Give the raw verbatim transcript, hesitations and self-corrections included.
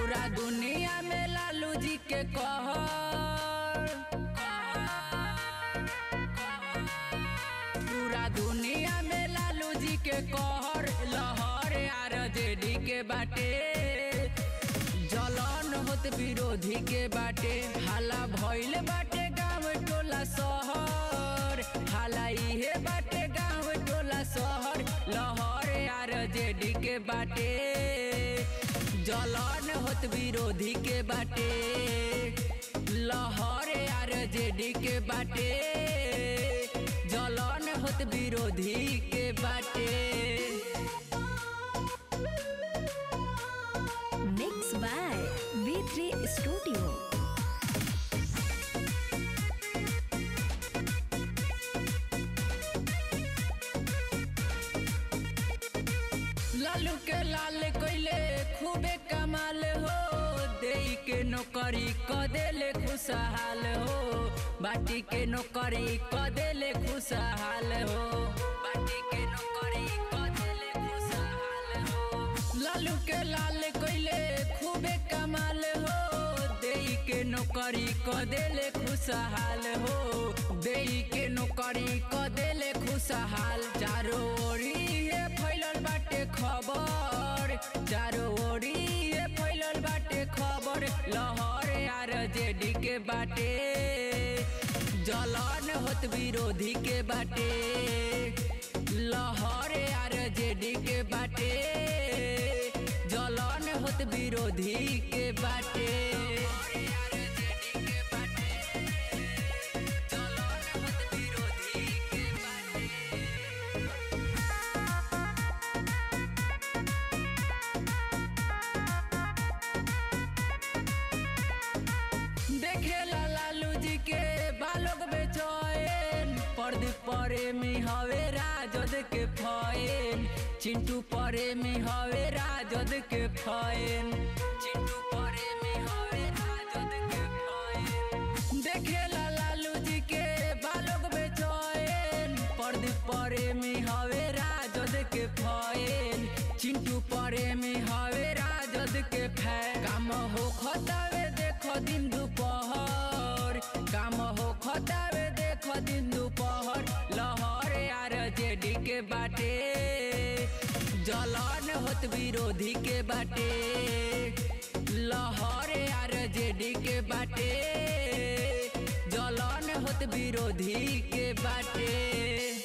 पूरा दुनिया में लालू जी के कहर, पूरा दुनिया में लालू जी के कहर लहर आरजेडी के बाटे। जलन होत विरोधी के बाटे, हाला भइल बाटे गाँव टोला शहर, हाला इहे बाटे गाँव टोला शहर लहर आरजेडी के बाटे। जलन होत विरोधी के बाटे, लहर आरजेडी के बाटे। जलन होत विरोधी के बाटे। Mixed by V three Studio। Lalu के लाल कोइले खूबे कमाल हो, देई के नौकरी क देले खुशहाल हो, बाटी के नौकरी क देले खुशहाल हो, बाटी के नौकरी क देले खुशहाल हो। लालू के लाल कोइले खूबे कमाल हो, देई के नौकरी क देले खुशहाल हो, देई के नौकरी क देले खुशहाल। चारों ओरी ये फैलल बाटे खबर, चारों ओरी ये फैलल बाटे खबर लहर आरजेडी के बाटे। जलन होत विरोधी के बाटे, लहर आरजेडी के बाटे। जलन होत विरोधी के बाटे। परे में हवे राजद के फैन, चिंटू परे में हवे राजद के फैन, चिंटू परे में हवे राजद के फैन। देखेला लालू जी के बालोग बेचैन, पर्दी परे में हवे राजद के फैन, चिंटू परे में हवे राजद के फैन। काम हो खतावे देखो दिन दोपहर, काम हो खतावे देखो दिन दोपहर लहर आरजेडी के बाटे। जलन होत विरोधी के बाटे, लहर आरजेडी के बाटे। जलन होत विरोधी के बाटे।